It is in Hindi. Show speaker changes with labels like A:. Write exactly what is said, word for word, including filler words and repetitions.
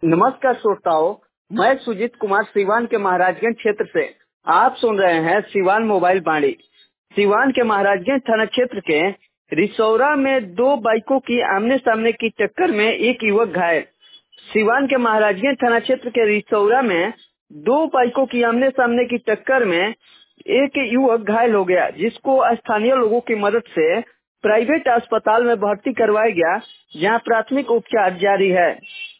A: नमस्कार श्रोताओं, मैं सुजीत कुमार सीवान के महाराजगंज क्षेत्र से। आप सुन रहे हैं सीवान मोबाइल बाड़ी। सीवान के महाराजगंज थाना क्षेत्र के रिसौरा में दो बाइकों की आमने सामने की टक्कर में एक युवक घायल। सीवान के महाराजगंज थाना क्षेत्र के रिसौरा में दो बाइकों की आमने सामने की टक्कर में एक युवक घायल हो गया, जिसको स्थानीय लोगों की मदद से प्राइवेट अस्पताल में भर्ती करवाया गया, जहां प्राथमिक उपचार जारी है।